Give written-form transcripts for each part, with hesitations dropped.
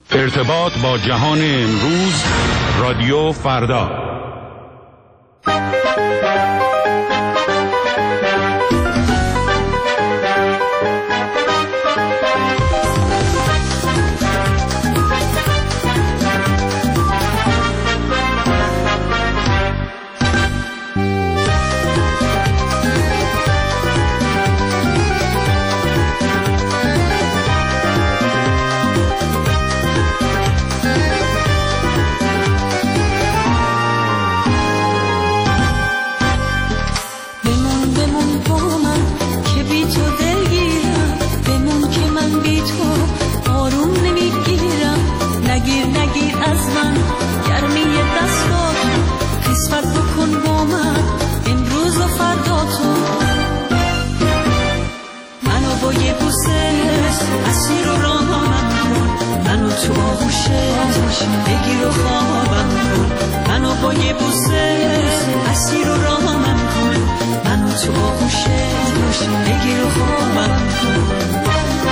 ارتباط با جهان امروز، رادیو فردا. بگیر و خوابم کن، منو با یه بوسه اسیر و راهم کن، منو تو آغوشت بگیر و خوابم کن.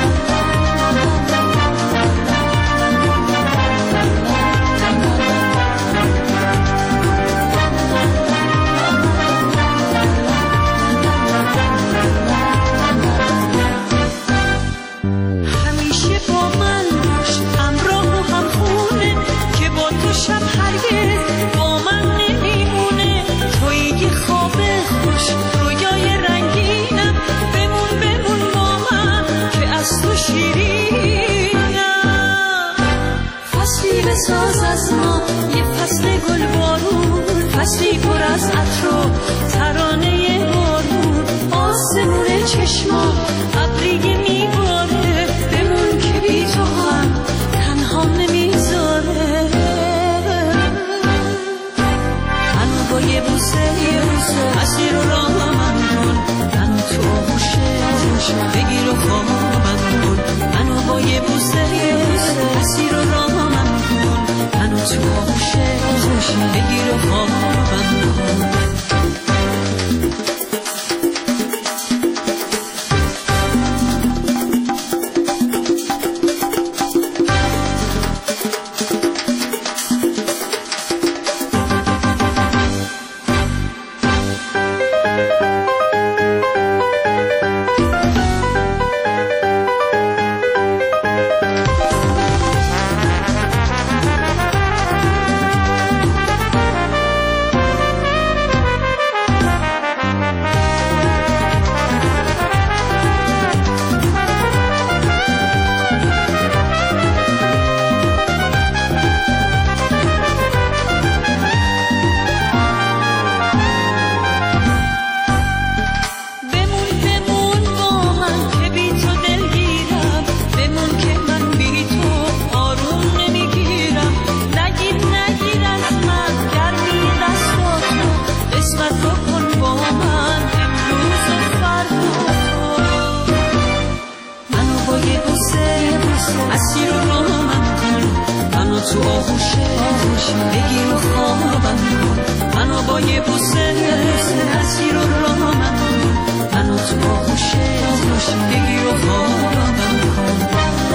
ساز از ما یه فصل گل بارون، فصلی پر از عطر و ترانه بارون، آسمون چشما ابری میباره، بمون که بی تو هم تنها نمیذاره. منو با یه بوسه اسیر و راهم کن، منو تو آغوشت بگیر و خوابم کن، منو با یه بوسه اسیر و راهم منو تو آغوشت بگیر و خوابم کن. تو آغوشت بگیر و خوابم کن، منو با یه بوسه اسیر و راهم کن، منو تو آغوشت بگیر و خوابم کن.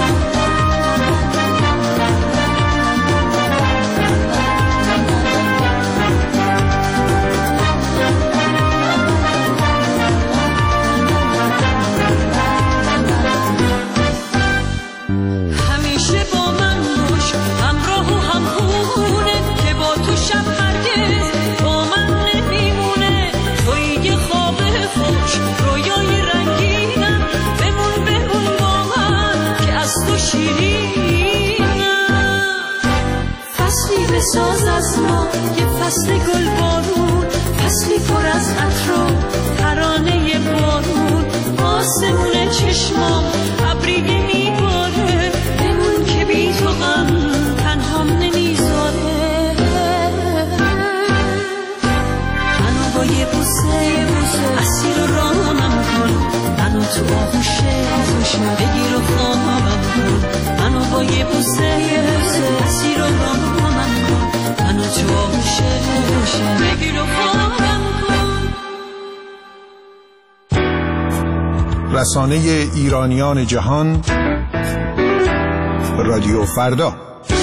ساز از ما یه فصل گل بارون، فصلی پر از عطر و ترانه بارون، آسمون چشمام ابری میباره، بمون که بی تو غم تنهام نمیذاره. منو با یه بوسه اسیر راهم کن، منو تو آغوشت بگیر و خوابم کن، منو با یه بوسه اسیر راهم کن، منو تو آغوشت بگیر و خوابم کن. رسانه ایرانیان جهان، رادیو فردا.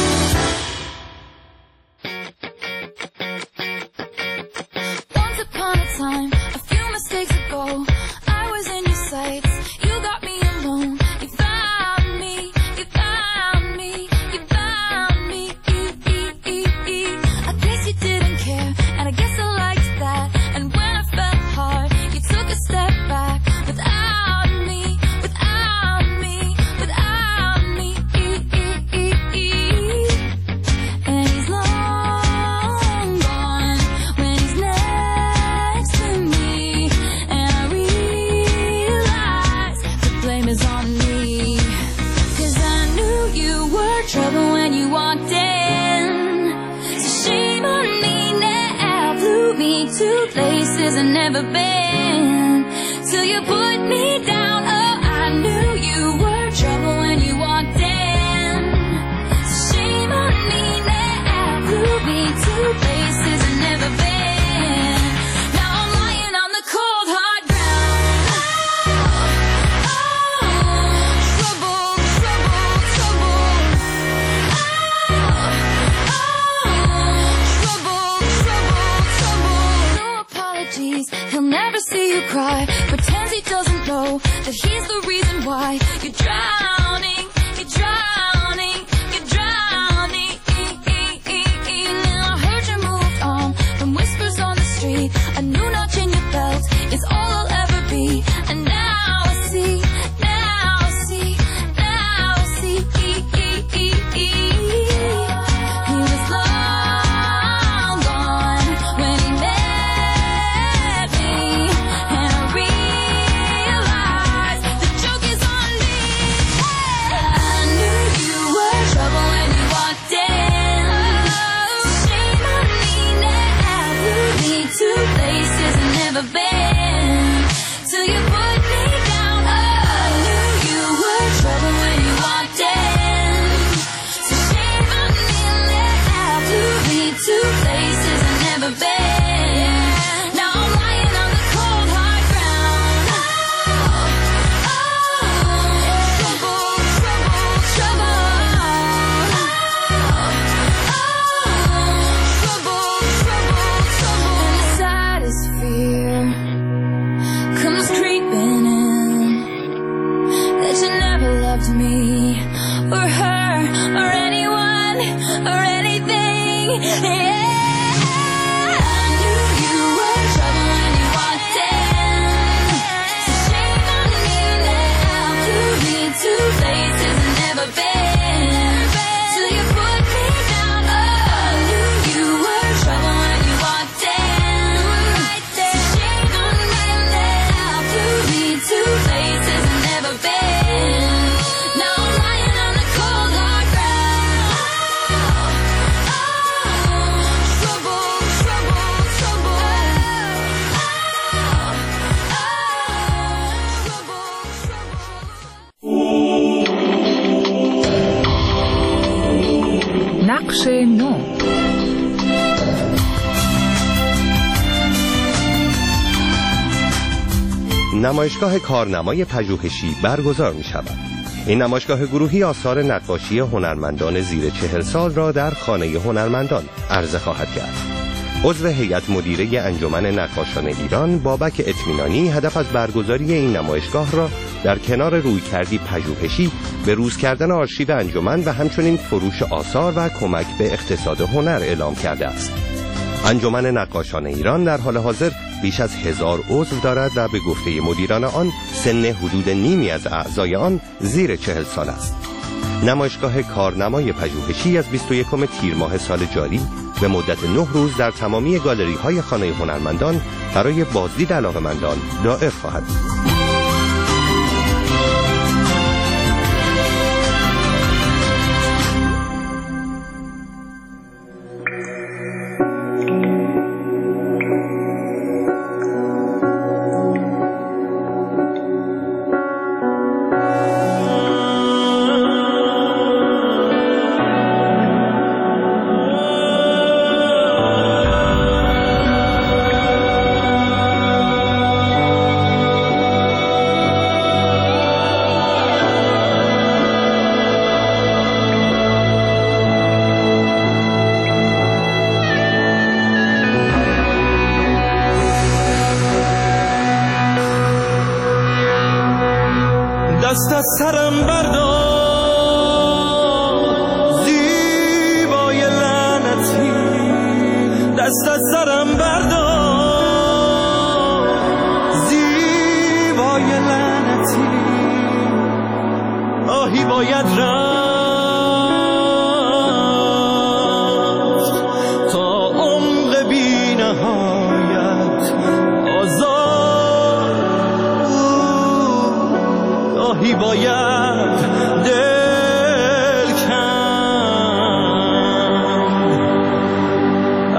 نقش نو. نمایشگاه کارنمای پژوهشی برگزار می شود. این نمایشگاه گروهی آثار نقاشی هنرمندان زیر 40 سال را در خانه هنرمندان عرضه خواهد کرد. عضو هیئت مدیره انجمن نقاشان ایران بابک اطمینانی هدف از برگزاری این نمایشگاه را در کنار رویکردی پژوهشی به روز کردن آرشیو انجمن و همچنین فروش آثار و کمک به اقتصاد هنر اعلام کرده است. انجمن نقاشان ایران در حال حاضر بیش از 1000 عضو دارد و به گفته مدیران آن سن حدود نیمی از اعضای آن زیر 40 سال است. نمایشگاه کارنمای پژوهشی از 21 تیر ماه سال جاری به مدت 9 روز در تمامی گالری‌های خانه هنرمندان برای بازدید علاقه‌مندان دائر خواهد بود.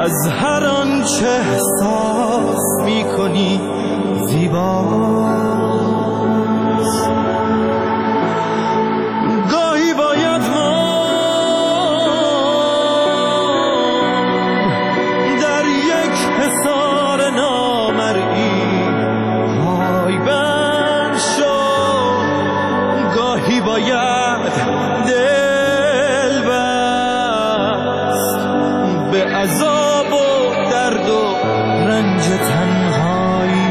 از هر آنچه احساس می‌کنی زیباست. گاهی باید در یک حصار نامرئی پای بند شد، گاهی باید دل بست به عذاب و درد و رنج تنهایی.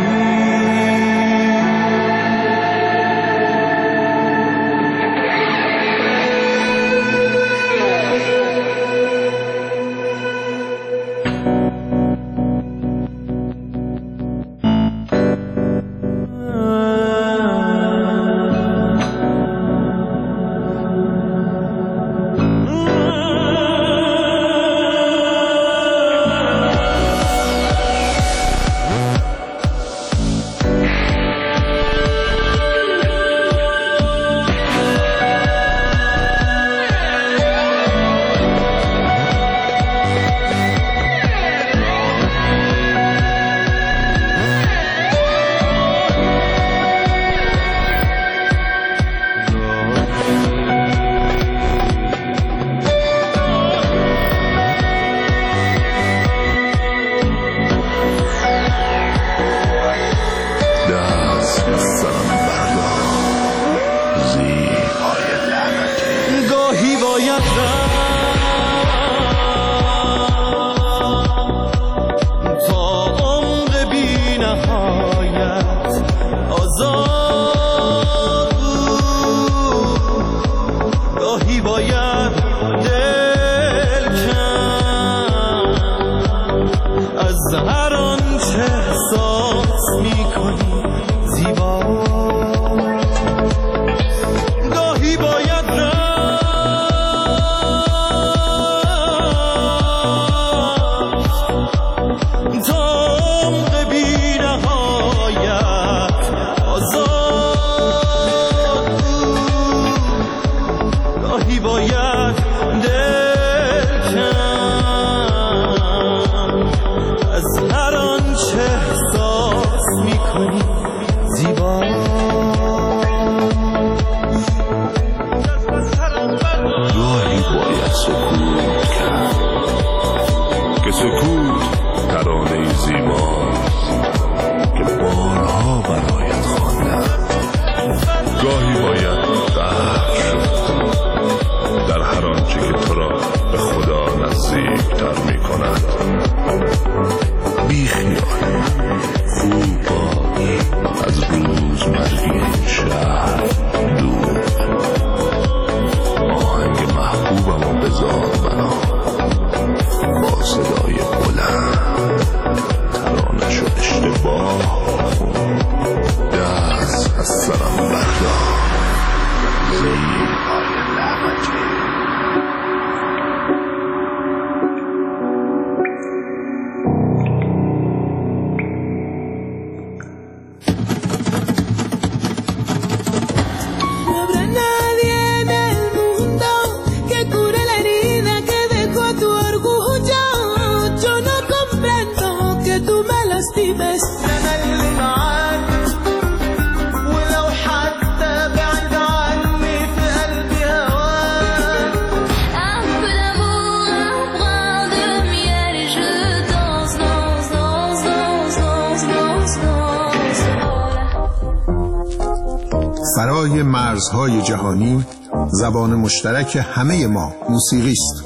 برای مرزهای جهانی زبان مشترک همه ما موسیقی است.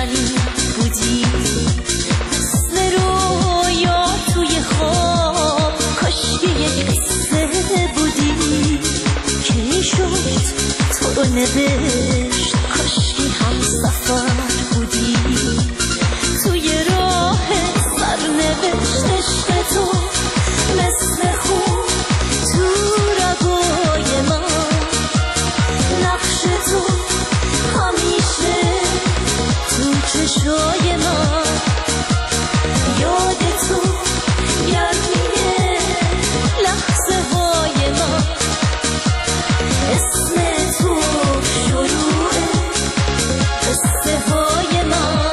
منی بودی، مثل رویا توی خواب، کاشکی یک قصه بودی که شد تو رو نوشت، کاشکی هم سفر بودی توی راه سرنوشت عشق تو، مثل خون تو رگای من، نقش تو همیشه تو چشای من، یاد تو گرمیه لحظه های من، اسم تو شروع قصه های من.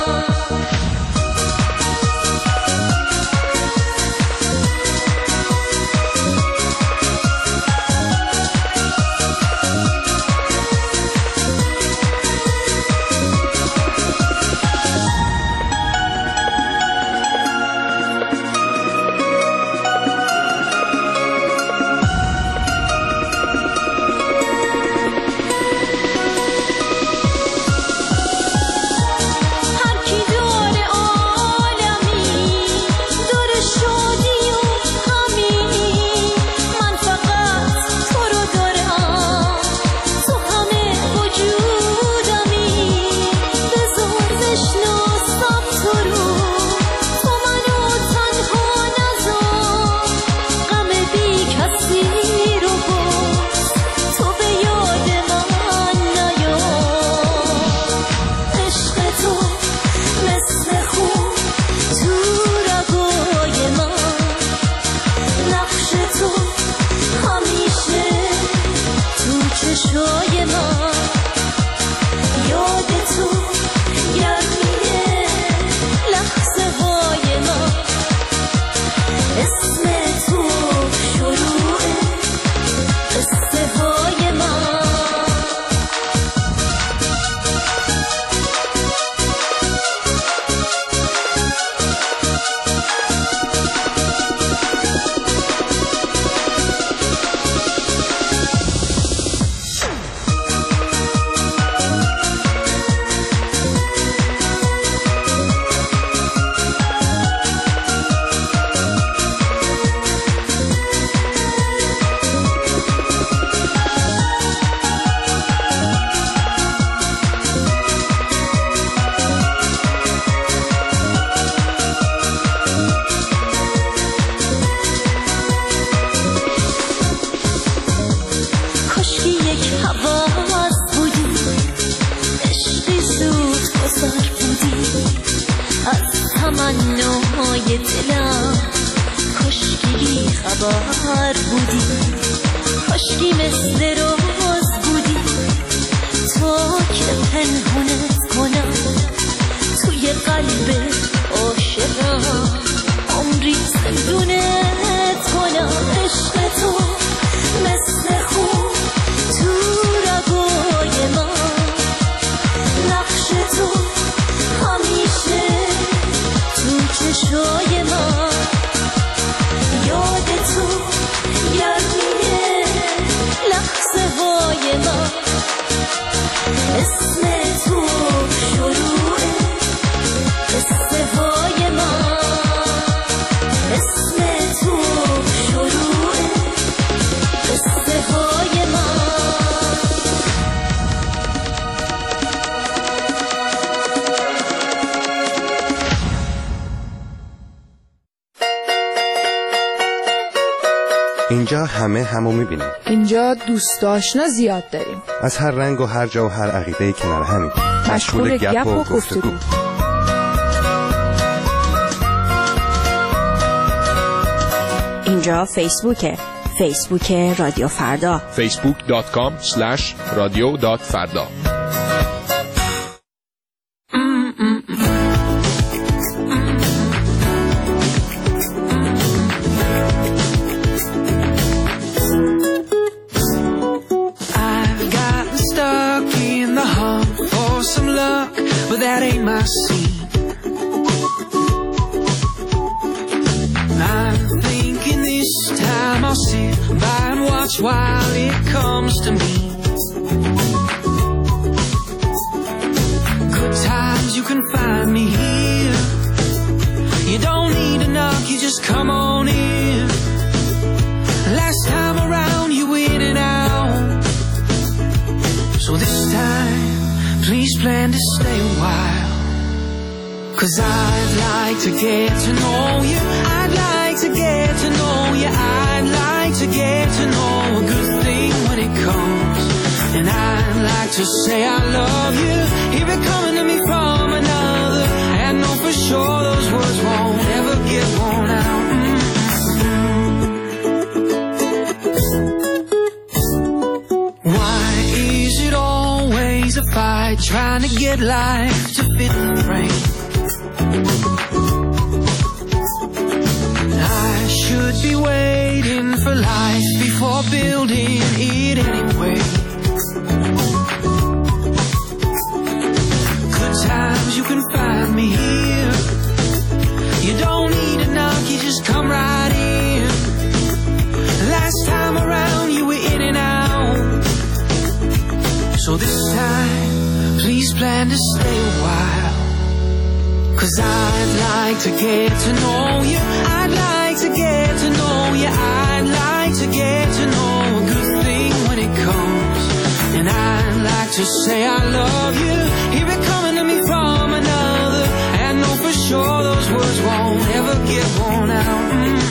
تمنای دلم کاشکی خبر بودی، کاشکی مثل روز بودی، تا که پنهونت کنم توی قلب عاشقم، عمری زندونت کنم، عشق تو مثل خون تو رگای من، نقش تو همیشه تو چشای من، یاد تو گرمیه لحظه های من، اسم تو شروع قصه های من، اسم تو شروع قصه های من. اینجا همه همو میبینیم. اینجا دوست آشنا زیاد داریم. از هر رنگ و هر جا و هر عقیده کنار همین. مشغول گپ و گفتگو. اینجا فیسبوکه. فیسبوک رادیو فردا. facebook.com/radio.farda. That ain't my scene. I'm thinking this time I'll sit by and watch while it comes to me. Good times you can find me here. You don't need to knock, you just come on in. Last time around you were in and out, so this time please plan to stay a while. 'Cause I'd like to get to know you, I'd like to get to know you, I'd like to get to know a good thing when it comes. And I'd like to say I love you, hear it coming to me from another, and know for sure those words won't ever get worn out. Why is it always a fight trying to get life to fit the frame? I should be waiting for life before building it anyway. Good times you can find me here. You don't need to knock, you just come right in. Last time around you were in and out, so this time please plan to stay a while. 'Cause I'd like to get to know you, I'd like to get to know you, I'd like to get to know a good thing when it comes. And I'd like to say I love you, hear it coming to me from another, and know for sure those words won't ever get worn out.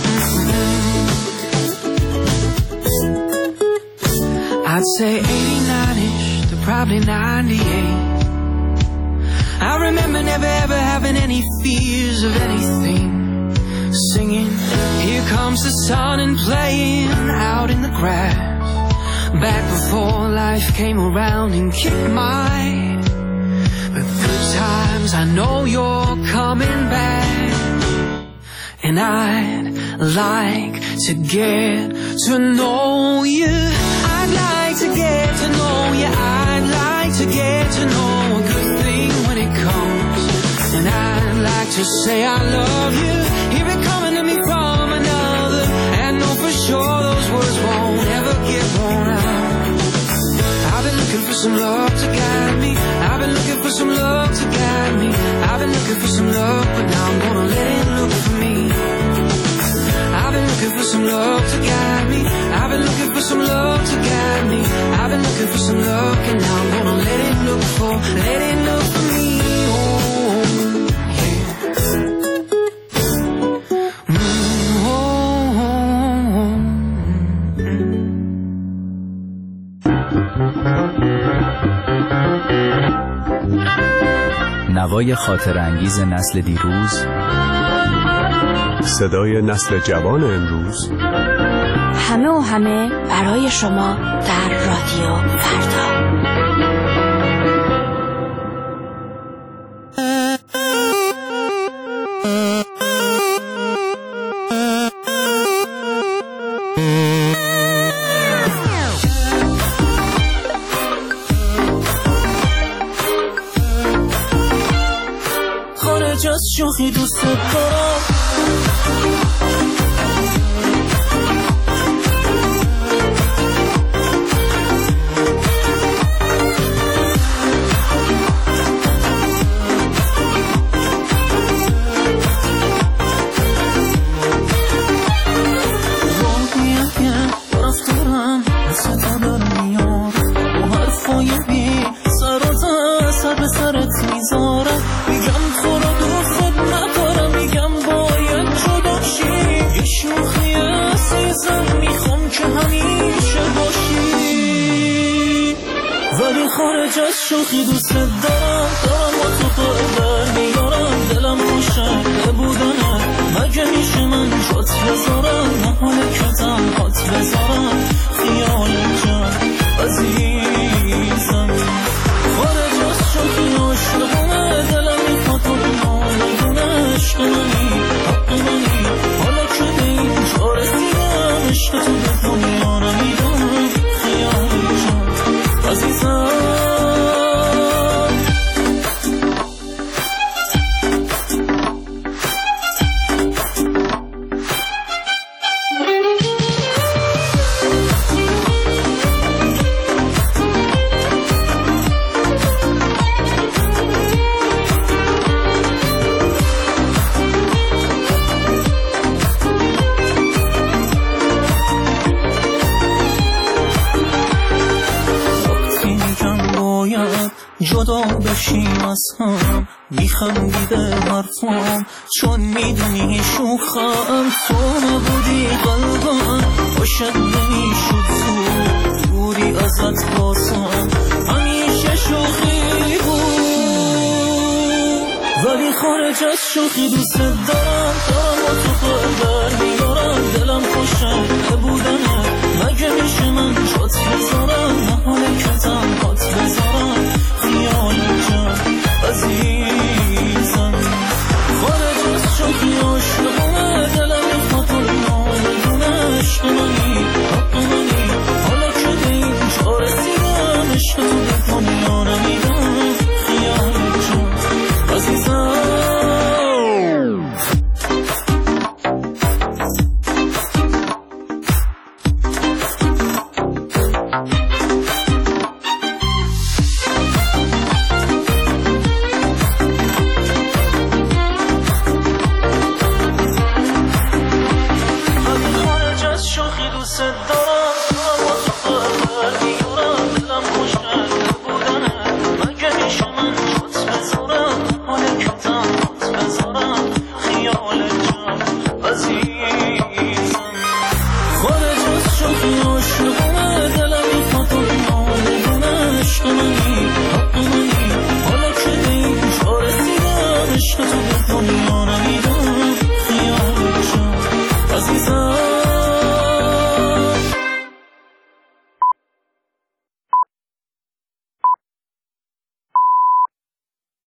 I'd say 89-ish to probably 98. I remember never ever having any fears of anything. Singing, here comes the sun, and playing out in the grass. Back before life came around and kicked my good times. I know you're coming back, and I'd like to get to know you. I'd like to get to know you, I'd like to get to know a good thing when it comes. And I'd like to say I love you, hear it coming to me from another, and know for sure those words won't ever get worn out. I've been looking for some love to guide me, I've been looking for some love to guide me, I've been looking for some love, but now I'm gonna let it look for me. I've been looking for some love to guide me, I've been looking for some love to guide me, I've been looking for some love, and now I'm gonna let it look for me. نوای خاطر انگیز نسل دیروز، صدای نسل جوان امروز، همه و همه برای شما در رادیو فردا. شوخی دوست دارم، خارج از شوخی دوست دارم با تو قرار میارم، دلم خوشه بودنه، مگه میشه من جات بذارم، نحاله که تنهات بذارم، خیال جان عزیزم. خارج از شوخی عاشقانه، دلم میخواد تو بمانه، عشق منی حق منی، حالا که به این جا رسیدم، عشق تو به دنیا نمیدم، خیال جان عزیزم. بشیم از هم، میخندیده حرفام چون میدونی شوخم. تو نبودی قلبم باشد نمیشد تو، دوری ازت باسم همیشه شوخی بود، ولی خارج از شوخی دوست دارم با تو خبر میارم. دلم خوشه بودنه، مگه میشه من جات بذارم؟ نه حاله که تنها